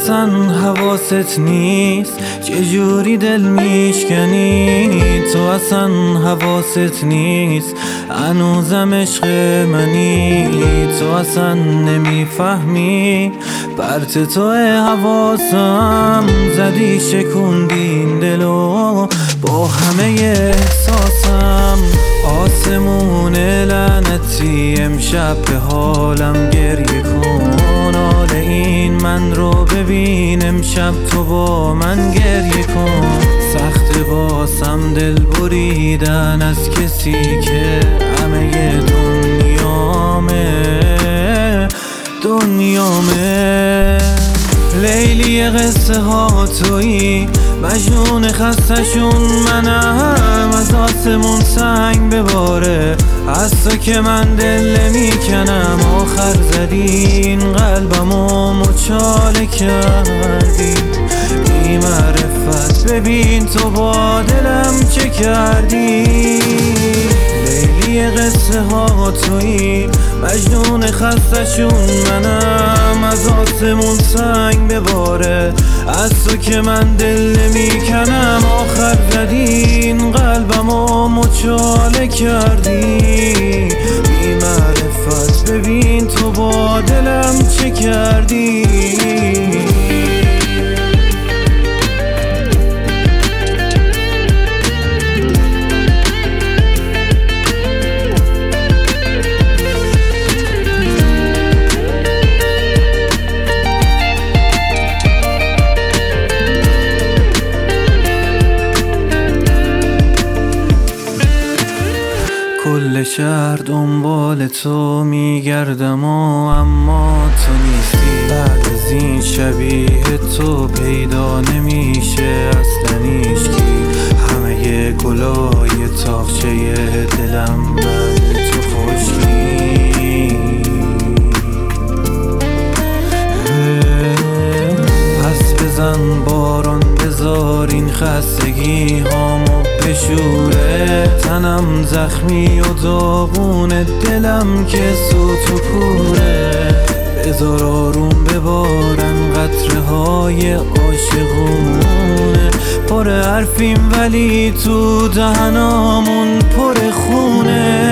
اصلا حواست نیست چجوری دل میشکنی، تو اصلا حواست نیست هنوزم عشق منی، تو اصلا نمیفهمی پرت تو حواسم زدی شکوندین دلو با همه احساسم. آسمون لعنتی امشب به حالم گریه کن، حال این من رو ببین امشب تو با من گریه کن. سخت واسم دل بریدن از کسی که همه دنیامه. لیلی قصه ها تویی، مجنون خستشون منم، از آسمون سنگ بباره از تو که من دل نمیکنم. آخر زدین قلبمو مچاله کردی، بی معرفت ببین تو با دلم چه کردی. لیلی قصه ها تویی، مجنون خستشون منم، از آسمون سنگ بباره از تو که من دل نمیکنم. آخر زدین قلبمو مچاله کردی، بی معرفت ببین تو با دلم چه کردی. کل شهر دنبال تو میگردم اما تو نیستی. بعد از این شبیه تو پیدا نمیشه اصلا هیچکی، همه گلای تاقچه دلم بعد تو خشکی. پس بزن باران بذار این خستگی هامو بشوره، تنم زخمی و داغون دلم که سوت و کوره. بذار آروم ببارن قطره های عاشقونه، پر حرفیم ولی تو دهنامون پر خونه.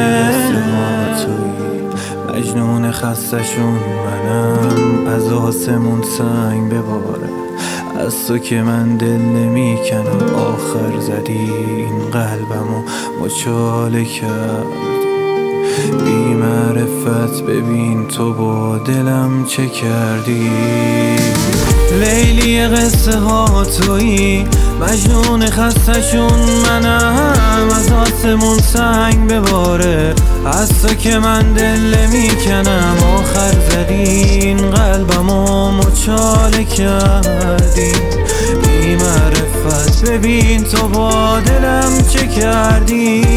مجنون خستشون منم، از آسمون سنگ بباره از تو که من دل نمیکنم. آخر زدی این قلبمو مچاله کردی، بی معرفت ببین تو با دلم چه کردی. لیلی قصه ها تویی، مجنون خستشون منم، از آسمون سنگ بباره از تو که من دل نمیکنم. آخر زدین قلبمو مچاله کردی، بی معرفت ببین تو با دلم چه کردی.